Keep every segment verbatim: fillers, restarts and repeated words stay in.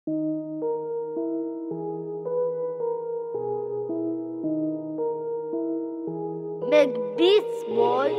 Make beats, boy.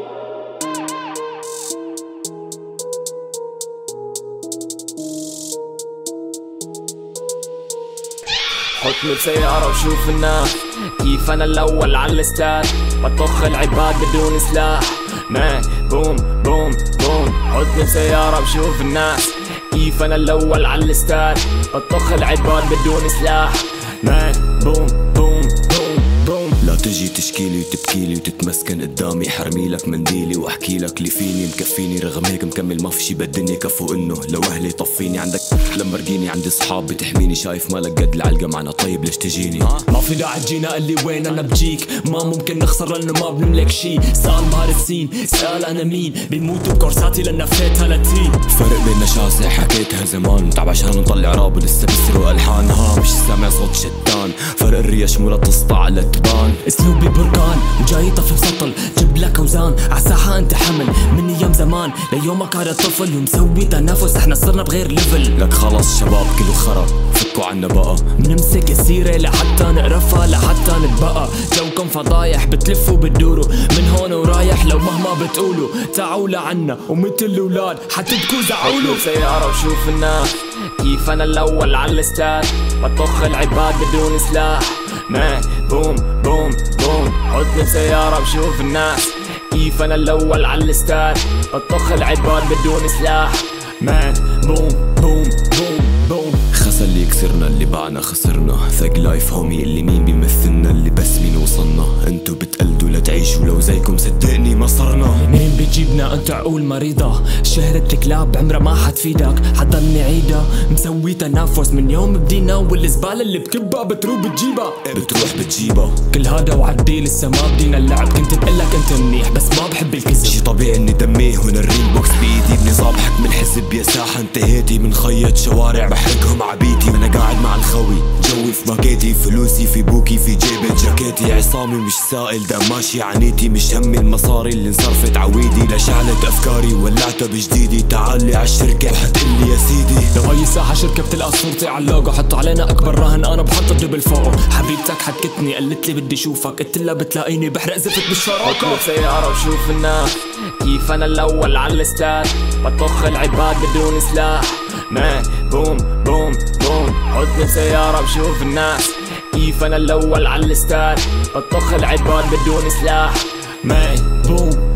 حطني بسيارة وشوف الناس كيف أنا الأول على الاستاد، بطخ العباد بدون سلاح. ما بوم بوم بوم. حطني بسيارة وشوف الناس كيف أنا الأول على الاستاد، بطخ العباد بدون سلاح. ما بوم بوم بوم بوم. لا تجي تشكيلي وتبكيلي وتتمسكن قدامي، حرمي لك منديلي واحكي لك اللي فيني مكفيني، رغم هيك مكمل ما في شي بالدنيا كفو انه لو اهلي يطفيني. عندك لما رقيني عندي صحاب بتحميني، شايف مالك قد العلقة معنا طيب ليش تجيني؟ ما في داعي تجينا اللي وين انا بجيك، ما ممكن نخسر لانه ما بنملك شي. سأل بهار السين سأل انا مين، بيموتوا بكورساتي لان نفيتها لتين. فرق بيننا شاسع حكيتها زمان، تعب عشان نطلع راب ولسه بسرق الحان. ها مش سامع صوت شتان، فرق الريش مو لتسطع على تبان. اسلوبي بركان وجاي طفل سطل، جيب لك اوزان عالساحة انت حمل من ايام زمان ليومك هذا طفل ومسوي تنافس. احنا صرنا بغير ليفل، لك خلص شباب كله خرا فكوا عنا بقى. بنمسك السيرة لحتى نقرفها لحتى نتبقى. جوكم فضايح بتلفوا بتدوروا من هون ورايح، لو مهما بتقولوا تعوا لعنا ومثل الاولاد حتبكوا زعولوا. سيارة وشوف الناس كيف أنا الأول على الاستاد، بطخ العباد بدون سلاح. ما بوم بوم بوم. حطني بسيارة وشوف الناس كيف أنا الأول على الاستاد، بطخ العباد بدون سلاح. ما بوم بوم بوم بوم. خسر اللي يكسرنا اللي باعنا خسرنا، ثق لايف هومي اللي مين بيمثلنا، اللي بس مين وصلنا. انتو بتقلدوا لتعيشوا لو زيكم صدقني ما صرنا. مين بتجيبنا انت عقول مريضة، شهرة كلاب عمرها ما حتفيدك حتضلني عيدة. مسوي تنافس من يوم بدينا، والزبالة اللي بكبها بتروح بتجيبها بتروح بتجيبها. كل هذا وعدي لسه ما بدينا اللعب، كنت بقلك انت منيح بس ما بحب الكذب. شي طبيعي اني دميه هنا الريل بوكس بايدي، بنظام حكم الحزب يا ساحة انتهيتي من خيط شوارع بحرقهم عبيتي. وانا قاعد مع الخوي جوي في باكيتي، فلوسي في بوكي في جيبي جاكيتي. عصامي مش سائل ده ماشي عنيتي، مش همي المصاري اللي انصرفت عويدي. لشعلت افكاري ولعتها بجديدي، تعالي عالشركة وحتقلي يا سيدي. لو هاي الساحة شركة بتلقى صورتي عاللوجو، حطوا علينا اكبر راهن انا بحط الدبل فوقه. حبيبتك حكتني قالت لي بدي شوفك، قلت لها بتلاقيني بحرق زفت بالشراكة. حطني بسيارة وشوف الناس كيف أنا الأول على الاستاد، بطخ العباد بدون سلاح. ما بوم بوم بوم. حطني بسيارة وشوف الناس كيف أنا الأول على الاستاد، بطخ العباد بدون سلاح. ما بوم